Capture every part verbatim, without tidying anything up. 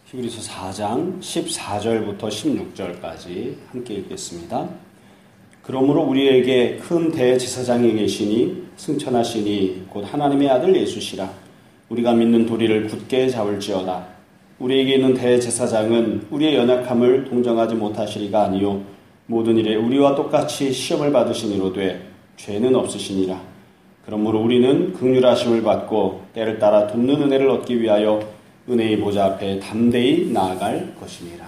히브리서 사 장 십사 절부터 십육 절까지 함께 읽겠습니다. 그러므로 우리에게 큰 대제사장이 계시니 승천하시니 곧 하나님의 아들 예수시라. 우리가 믿는 도리를 굳게 잡을지어다. 우리에게 있는 대제사장은 우리의 연약함을 동정하지 못하시리가 아니요 모든 일에 우리와 똑같이 시험을 받으시니로되 죄는 없으시니라. 그러므로 우리는 긍휼하심을 받고 때를 따라 돕는 은혜를 얻기 위하여 은혜의 보좌 앞에 담대히 나아갈 것이니라.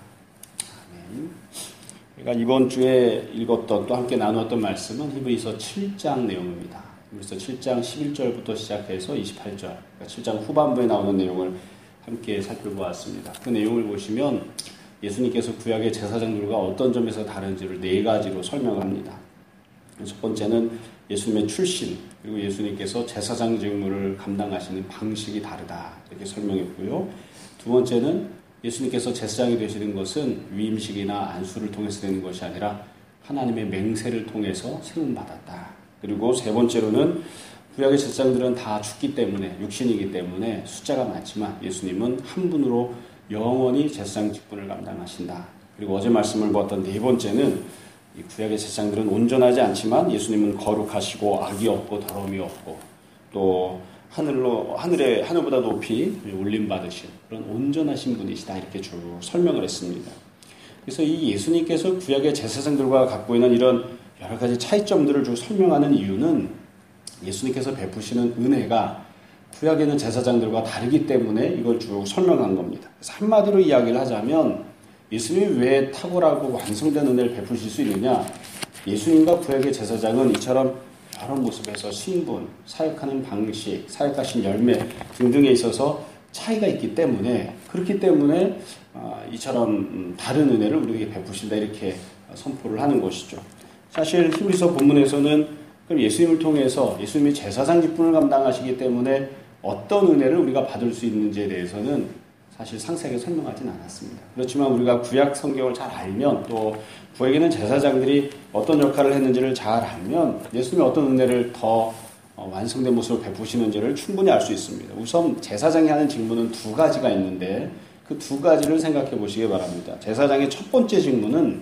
아멘. 그러니까 이번 주에 읽었던 또 함께 나누었던 말씀은 히브리서 칠 장 내용입니다. 히브리서 칠 장 십일 절부터 시작해서 이십팔 절, 그러니까 칠 장 후반부에 나오는 내용을 함께 살펴보았습니다. 그 내용을 보시면 예수님께서 구약의 제사장들과 어떤 점에서 다른지를 네 가지로 설명합니다. 첫 번째는 예수님의 출신, 그리고 예수님께서 제사장 직무를 감당하시는 방식이 다르다 이렇게 설명했고요. 두 번째는 예수님께서 제사장이 되시는 것은 위임식이나 안수를 통해서 되는 것이 아니라 하나님의 맹세를 통해서 세움받았다. 그리고 세 번째로는 구약의 제사장들은 다 죽기 때문에, 육신이기 때문에 숫자가 많지만 예수님은 한 분으로 영원히 제사장 직분을 감당하신다. 그리고 어제 말씀을 보았던 네 번째는 이 구약의 제사장들은 온전하지 않지만 예수님은 거룩하시고 악이 없고 더러움이 없고 또 하늘로 하늘에 하늘보다 높이 올림 받으신 그런 온전하신 분이시다 이렇게 쭉 설명을 했습니다. 그래서 이 예수님께서 구약의 제사장들과 갖고 있는 이런 여러 가지 차이점들을 쭉 설명하는 이유는 예수님께서 베푸시는 은혜가 구약에는 제사장들과 다르기 때문에 이걸 쭉 설명한 겁니다. 그래서 한마디로 이야기를 하자면 예수님이 왜 탁월하고 완성된 은혜를 베푸실 수 있느냐? 예수님과 구약의 제사장은 이처럼 여러 모습에서 신분, 사역하는 방식, 사역하신 열매 등등에 있어서 차이가 있기 때문에 그렇기 때문에 이처럼 다른 은혜를 우리에게 베푸신다 이렇게 선포를 하는 것이죠. 사실 히브리서 본문에서는 그럼 예수님을 통해서 예수님이 제사장 직분을 감당하시기 때문에 어떤 은혜를 우리가 받을 수 있는지에 대해서는 사실 상세하게 설명하진 않았습니다. 그렇지만 우리가 구약 성경을 잘 알면 또 구약에는 제사장들이 어떤 역할을 했는지를 잘 알면 예수님이 어떤 은혜를 더 완성된 모습으로 베푸시는지를 충분히 알 수 있습니다. 우선 제사장이 하는 직무는 두 가지가 있는데 그 두 가지를 생각해 보시기 바랍니다. 제사장의 첫 번째 직무는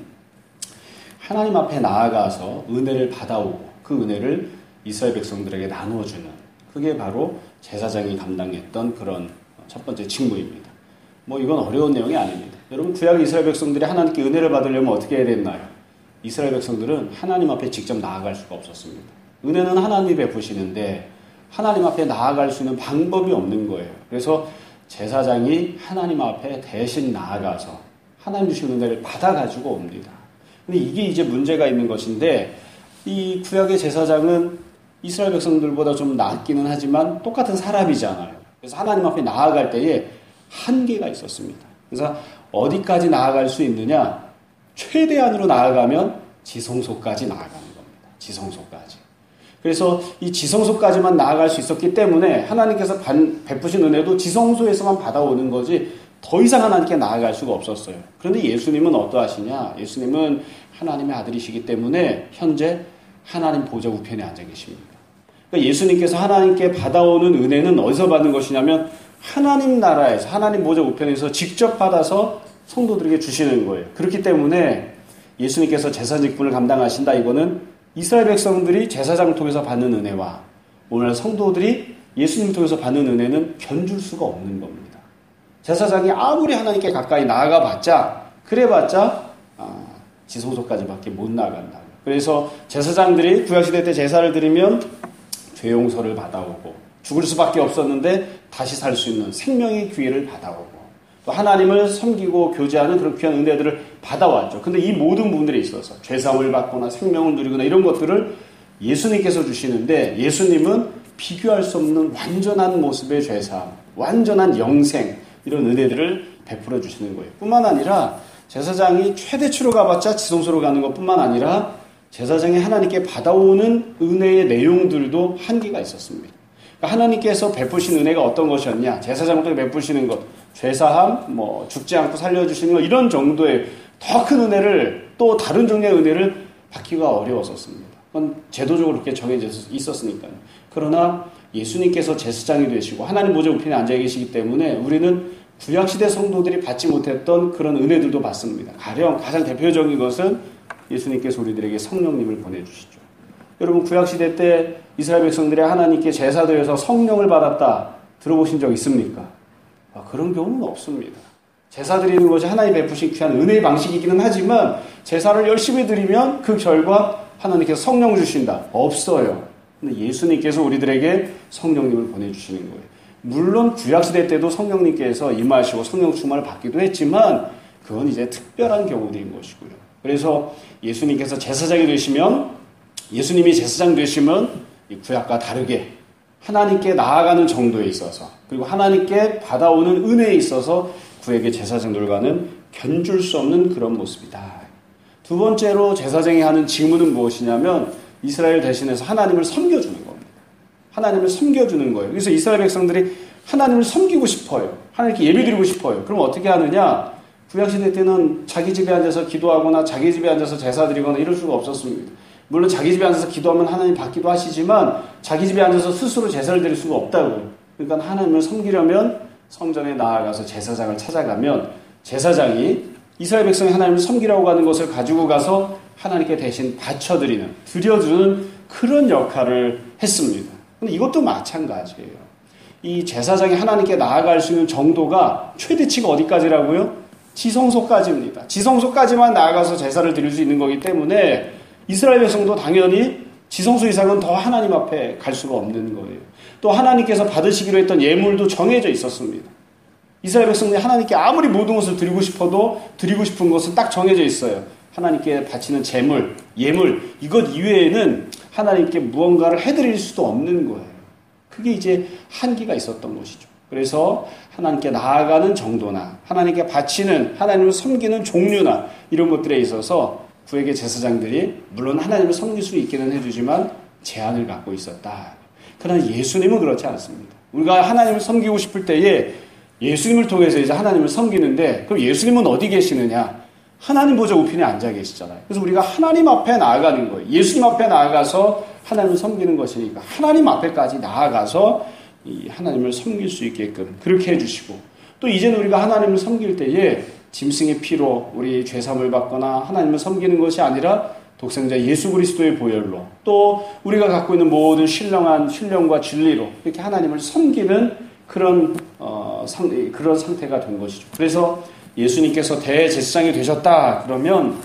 하나님 앞에 나아가서 은혜를 받아오고 그 은혜를 이스라엘 백성들에게 나누어주는 그게 바로 제사장이 감당했던 그런 첫 번째 직무입니다. 뭐 이건 어려운 내용이 아닙니다. 여러분 구약 이스라엘 백성들이 하나님께 은혜를 받으려면 어떻게 해야 됐나요? 이스라엘 백성들은 하나님 앞에 직접 나아갈 수가 없었습니다. 은혜는 하나님이 베푸시는데 하나님 앞에 나아갈 수 있는 방법이 없는 거예요. 그래서 제사장이 하나님 앞에 대신 나아가서 하나님 주신 은혜를 받아가지고 옵니다. 근데 이게 이제 문제가 있는 것인데 이 구약의 제사장은 이스라엘 백성들보다 좀 낫기는 하지만 똑같은 사람이잖아요. 그래서 하나님 앞에 나아갈 때에 한계가 있었습니다. 그래서 어디까지 나아갈 수 있느냐? 최대한으로 나아가면 지성소까지 나아가는 겁니다. 지성소까지. 그래서 이 지성소까지만 나아갈 수 있었기 때문에 하나님께서 베푸신 은혜도 지성소에서만 받아오는 거지 더 이상 하나님께 나아갈 수가 없었어요. 그런데 예수님은 어떠하시냐? 예수님은 하나님의 아들이시기 때문에 현재 하나님 보좌 우편에 앉아 계십니다. 그러니까 예수님께서 하나님께 받아오는 은혜는 어디서 받는 것이냐면 하나님 나라에서 하나님 보좌 우편에서 직접 받아서 성도들에게 주시는 거예요. 그렇기 때문에 예수님께서 제사 직분을 감당하신다 이거는 이스라엘 백성들이 제사장을 통해서 받는 은혜와 오늘 성도들이 예수님을 통해서 받는 은혜는 견줄 수가 없는 겁니다. 제사장이 아무리 하나님께 가까이 나아가봤자 그래봤자 아, 지성소까지밖에 못 나간다. 그래서 제사장들이 구약시대 때 제사를 드리면 죄 용서를 받아오고 죽을 수밖에 없었는데 다시 살 수 있는 생명의 기회를 받아오고 또 하나님을 섬기고 교제하는 그런 귀한 은혜들을 받아왔죠. 근데 이 모든 부분들에 있어서 죄사함을 받거나 생명을 누리거나 이런 것들을 예수님께서 주시는데 예수님은 비교할 수 없는 완전한 모습의 죄사함, 완전한 영생 이런 은혜들을 베풀어 주시는 거예요. 뿐만 아니라 제사장이 최대치로 가봤자 지성소로 가는 것뿐만 아니라 제사장이 하나님께 받아오는 은혜의 내용들도 한계가 있었습니다. 하나님께서 베푸신 은혜가 어떤 것이었냐? 제사장부터 베푸시는 것, 죄사함, 뭐 죽지 않고 살려주시는 것 이런 정도의 더 큰 은혜를 또 다른 종류의 은혜를 받기가 어려웠었습니다. 그건 제도적으로 그렇게 정해져 있었으니까요. 그러나 예수님께서 제사장이 되시고 하나님 보좌 우편에 앉아 계시기 때문에 우리는 구약시대 성도들이 받지 못했던 그런 은혜들도 받습니다. 가령 가장 대표적인 것은 예수님께서 우리들에게 성령님을 보내주시죠. 여러분 구약시대 때 이스라엘 백성들이 하나님께 제사드려서 성령을 받았다 들어보신 적 있습니까? 아, 그런 경우는 없습니다. 제사 드리는 것이 하나님 베푸신 귀한 은혜의 방식이기는 하지만 제사를 열심히 드리면 그 결과 하나님께서 성령 주신다. 없어요. 근데 예수님께서 우리들에게 성령님을 보내주시는 거예요. 물론 구약시대 때도 성령님께서 임하시고 성령 충만을 받기도 했지만 그건 이제 특별한 경우들인 것이고요. 그래서 예수님께서 제사장이 되시면 예수님이 제사장 되시면 이 구약과 다르게 하나님께 나아가는 정도에 있어서 그리고 하나님께 받아오는 은혜에 있어서 구약의 제사장들과는 견줄 수 없는 그런 모습이다. 두 번째로 제사장이 하는 직무는 무엇이냐면 이스라엘 대신해서 하나님을 섬겨주는 겁니다. 하나님을 섬겨주는 거예요. 그래서 이스라엘 백성들이 하나님을 섬기고 싶어요. 하나님께 예배드리고 싶어요. 그럼 어떻게 하느냐? 구약시대 때는 자기 집에 앉아서 기도하거나 자기 집에 앉아서 제사 드리거나 이럴 수가 없었습니다. 물론 자기 집에 앉아서 기도하면 하나님 받기도 하시지만 자기 집에 앉아서 스스로 제사를 드릴 수가 없다고요. 그러니까 하나님을 섬기려면 성전에 나아가서 제사장을 찾아가면 제사장이 이스라엘 백성이 하나님을 섬기라고 하는 것을 가지고 가서 하나님께 대신 바쳐드리는, 드려주는 그런 역할을 했습니다. 근데 이것도 마찬가지예요. 이 제사장이 하나님께 나아갈 수 있는 정도가 최대치가 어디까지라고요? 지성소까지입니다. 지성소까지만 나아가서 제사를 드릴 수 있는 거기 때문에 이스라엘 백성도 당연히 지성소 이상은 더 하나님 앞에 갈 수가 없는 거예요. 또 하나님께서 받으시기로 했던 예물도 정해져 있었습니다. 이스라엘 백성들이 하나님께 아무리 모든 것을 드리고 싶어도 드리고 싶은 것은 딱 정해져 있어요. 하나님께 바치는 제물, 예물 이것 이외에는 하나님께 무언가를 해드릴 수도 없는 거예요. 그게 이제 한계가 있었던 것이죠. 그래서 하나님께 나아가는 정도나 하나님께 바치는 하나님을 섬기는 종류나 이런 것들에 있어서 구약의 제사장들이 물론 하나님을 섬길 수 있기는 해주지만 제한을 갖고 있었다. 그러나 예수님은 그렇지 않습니다. 우리가 하나님을 섬기고 싶을 때에 예수님을 통해서 이제 하나님을 섬기는데 그럼 예수님은 어디 계시느냐? 하나님 보좌 우편에 앉아 계시잖아요. 그래서 우리가 하나님 앞에 나아가는 거예요. 예수님 앞에 나아가서 하나님을 섬기는 것이니까 하나님 앞에까지 나아가서 이 하나님을 섬길 수 있게끔 그렇게 해주시고 또 이제는 우리가 하나님을 섬길 때에 짐승의 피로 우리 죄사함을 받거나 하나님을 섬기는 것이 아니라 독생자 예수 그리스도의 보혈로 또 우리가 갖고 있는 모든 신령한 신령과 진리로 이렇게 하나님을 섬기는 그런 어, 상, 그런 상태가 된 것이죠. 그래서 예수님께서 대제사장이 되셨다 그러면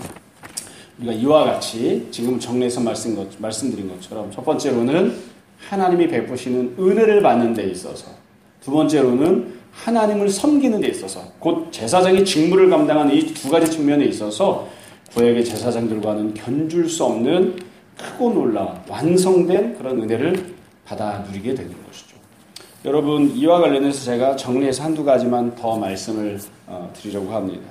우리가 이와 같이 지금 정리해서 말씀, 말씀드린 것처럼 첫 번째로는 하나님이 베푸시는 은혜를 받는 데 있어서 두 번째로는 하나님을 섬기는 데 있어서 곧 제사장이 직무를 감당하는 이 두 가지 측면에 있어서 구약의 제사장들과는 견줄 수 없는 크고 놀라운 완성된 그런 은혜를 받아 누리게 되는 것이죠. 여러분 이와 관련해서 제가 정리해서 한두 가지만 더 말씀을 어, 드리려고 합니다.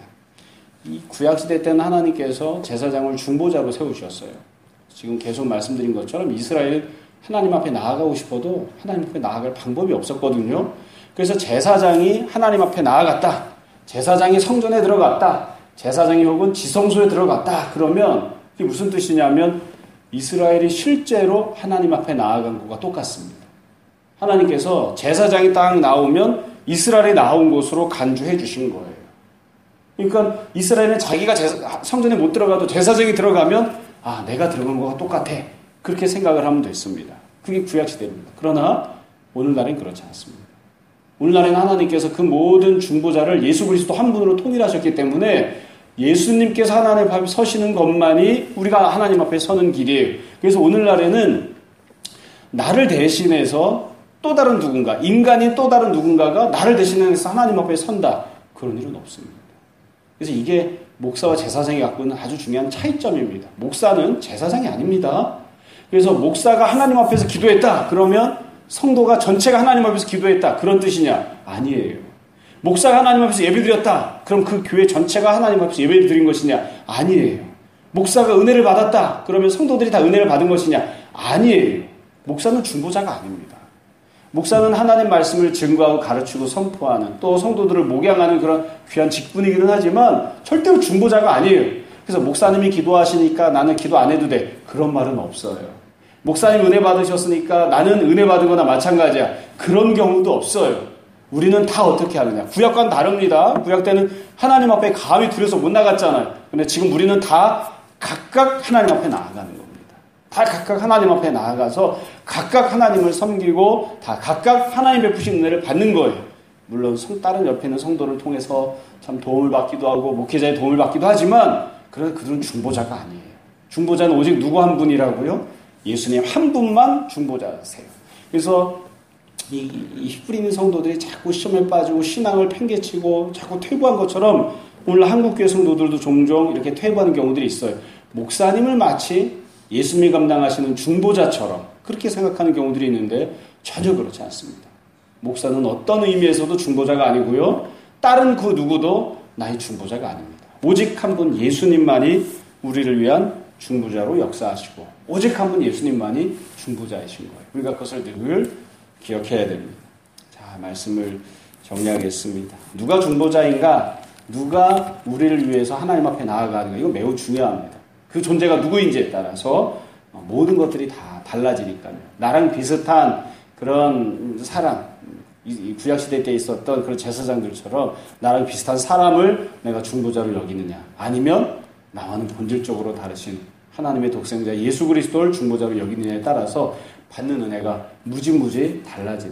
이 구약시대 때는 하나님께서 제사장을 중보자로 세우셨어요. 지금 계속 말씀드린 것처럼 이스라엘 하나님 앞에 나아가고 싶어도 하나님 앞에 나아갈 방법이 없었거든요. 그래서 제사장이 하나님 앞에 나아갔다. 제사장이 성전에 들어갔다. 제사장이 혹은 지성소에 들어갔다. 그러면 이게 무슨 뜻이냐면 이스라엘이 실제로 하나님 앞에 나아간 것과 똑같습니다. 하나님께서 제사장이 딱 나오면 이스라엘이 나온 곳으로 간주해 주신 거예요. 그러니까 이스라엘은 자기가 제사, 성전에 못 들어가도 제사장이 들어가면 아 내가 들어간 것과 똑같아. 그렇게 생각을 하면 됐습니다. 그게 구약시대입니다. 그러나 오늘날엔 그렇지 않습니다. 오늘날에는 하나님께서 그 모든 중보자를 예수 그리스도 한 분으로 통일하셨기 때문에 예수님께서 하나님 앞에 서시는 것만이 우리가 하나님 앞에 서는 길이에요. 그래서 오늘날에는 나를 대신해서 또 다른 누군가, 인간인 또 다른 누군가가 나를 대신해서 하나님 앞에 선다. 그런 일은 없습니다. 그래서 이게 목사와 제사장이 갖고 있는 아주 중요한 차이점입니다. 목사는 제사장이 아닙니다. 그래서 목사가 하나님 앞에서 기도했다. 그러면 성도가 전체가 하나님 앞에서 기도했다. 그런 뜻이냐? 아니에요. 목사가 하나님 앞에서 예배드렸다. 그럼 그 교회 전체가 하나님 앞에서 예배드린 것이냐? 아니에요. 목사가 은혜를 받았다. 그러면 성도들이 다 은혜를 받은 것이냐? 아니에요. 목사는 중보자가 아닙니다. 목사는 하나님 말씀을 증거하고 가르치고 선포하는 또 성도들을 목양하는 그런 귀한 직분이기는 하지만 절대로 중보자가 아니에요. 그래서 목사님이 기도하시니까 나는 기도 안 해도 돼. 그런 말은 없어요. 목사님 은혜 받으셨으니까 나는 은혜 받은 거나 마찬가지야. 그런 경우도 없어요. 우리는 다 어떻게 하느냐. 구약과는 다릅니다. 구약 때는 하나님 앞에 감히 두려서 못 나갔잖아요. 근데 지금 우리는 다 각각 하나님 앞에 나아가는 겁니다. 다 각각 하나님 앞에 나아가서 각각 하나님을 섬기고 다 각각 하나님 베푸신 은혜를 받는 거예요. 물론 다른 옆에 있는 성도를 통해서 참 도움을 받기도 하고 목회자의 도움을 받기도 하지만 그런 그들은 중보자가 아니에요. 중보자는 오직 누구 한 분이라고요? 예수님 한 분만 중보자세요. 그래서 이, 이 히브리 있는 성도들이 자꾸 시험에 빠지고 신앙을 팽개치고 자꾸 퇴보한 것처럼 오늘 한국교회 성도들도 종종 이렇게 퇴보하는 경우들이 있어요. 목사님을 마치 예수님이 감당하시는 중보자처럼 그렇게 생각하는 경우들이 있는데 전혀 그렇지 않습니다. 목사는 어떤 의미에서도 중보자가 아니고요. 다른 그 누구도 나의 중보자가 아닙니다. 오직 한 분 예수님만이 우리를 위한 중보자로 역사하시고 오직 한 분 예수님만이 중보자이신 거예요. 우리가 그것을 늘 기억해야 됩니다. 자, 말씀을 정리하겠습니다. 누가 중보자인가? 누가 우리를 위해서 하나님 앞에 나아가는가? 이거 매우 중요합니다. 그 존재가 누구인지에 따라서 모든 것들이 다 달라지니까요. 나랑 비슷한 그런 사람, 이 구약시대 때 있었던 그런 제사장들처럼 나랑 비슷한 사람을 내가 중보자로 여기느냐, 아니면 나와는 본질적으로 다르신 하나님의 독생자 예수 그리스도를 중보자로 여기느냐에 따라서 받는 은혜가 무지무지 달라지는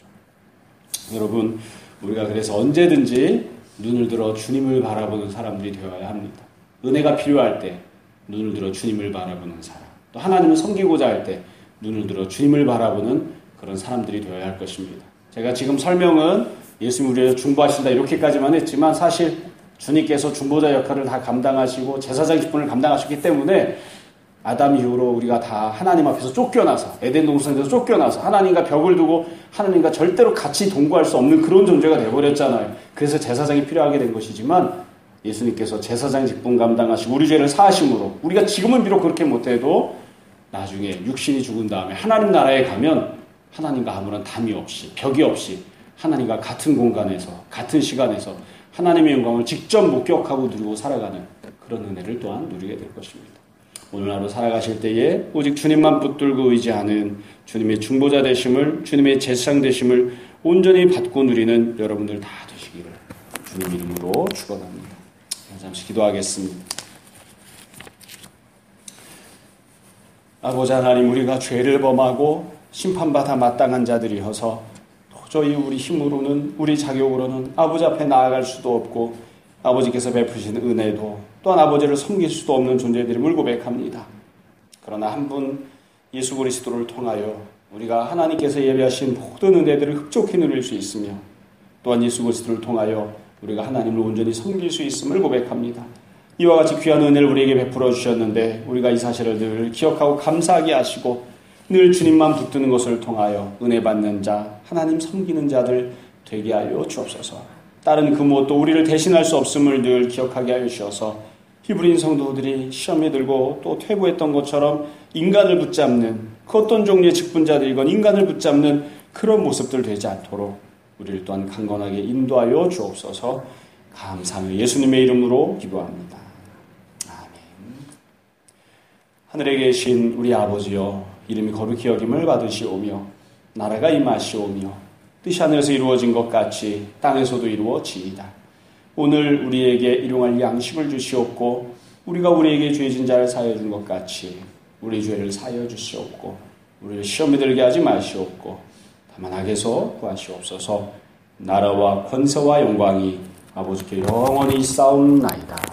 것이죠. 여러분, 우리가 그래서 언제든지 눈을 들어 주님을 바라보는 사람들이 되어야 합니다. 은혜가 필요할 때 눈을 들어 주님을 바라보는 사람, 또 하나님을 섬기고자 할 때 눈을 들어 주님을 바라보는 그런 사람들이 되어야 할 것입니다. 제가 지금 설명은 예수님 우리를 중보하신다 이렇게까지만 했지만 사실 주님께서 중보자 역할을 다 감당하시고 제사장 직분을 감당하셨기 때문에 아담 이후로 우리가 다 하나님 앞에서 쫓겨나서 에덴 동산에서 쫓겨나서 하나님과 벽을 두고 하나님과 절대로 같이 동거할 수 없는 그런 존재가 되어버렸잖아요. 그래서 제사장이 필요하게 된 것이지만 예수님께서 제사장 직분 감당하시고 우리 죄를 사하심으로 우리가 지금은 비록 그렇게 못해도 나중에 육신이 죽은 다음에 하나님 나라에 가면 하나님과 아무런 담이 없이 벽이 없이 하나님과 같은 공간에서 같은 시간에서 하나님의 영광을 직접 목격하고 누리고 살아가는 그런 은혜를 또한 누리게 될 것입니다. 오늘 하루 살아가실 때에 오직 주님만 붙들고 의지하는 주님의 중보자 되심을, 주님의 제사장 되심을 온전히 받고 누리는 여러분들 다 되시기를 주님 이름으로 축원합니다. 잠시 기도하겠습니다. 아버지 하나님, 우리가 죄를 범하고 심판받아 마땅한 자들이어서 도저히 우리 힘으로는 우리 자격으로는 아버지 앞에 나아갈 수도 없고 아버지께서 베푸신 은혜도 또한 아버지를 섬길 수도 없는 존재들임을 고백합니다. 그러나 한 분 예수 그리스도를 통하여 우리가 하나님께서 예비하신 모든 은혜들을 흡족히 누릴 수 있으며 또한 예수 그리스도를 통하여 우리가 하나님을 온전히 섬길 수 있음을 고백합니다. 이와 같이 귀한 은혜를 우리에게 베풀어 주셨는데 우리가 이 사실을 늘 기억하고 감사하게 하시고 늘 주님만 붙드는 것을 통하여 은혜 받는 자, 하나님 섬기는 자들 되게 하여 주옵소서. 다른 그 무엇도 우리를 대신할 수 없음을 늘 기억하게 하여 주셔서 히브리인 성도들이 시험에 들고 또 퇴보했던 것처럼 인간을 붙잡는 그 어떤 종류의 직분자들이건 인간을 붙잡는 그런 모습들 되지 않도록 우리를 또한 강건하게 인도하여 주옵소서. 감사하며 예수님의 이름으로 기도합니다. 아멘. 하늘에 계신 우리 아버지여, 이름이 거룩히 여김을 받으시오며 나라가 임하시오며 뜻이 하늘에서 이루어진 것 같이 땅에서도 이루어지이다. 오늘 우리에게 일용할 양식을 주시옵고 우리가 우리에게 죄진 자를 사하여 준 것 같이 우리 죄를 사하여 주시옵고 우리를 시험에 들게 하지 마시옵고 다만 악에서 구하시옵소서. 나라와 권세와 영광이 아버지께 영원히 있사옵나이다.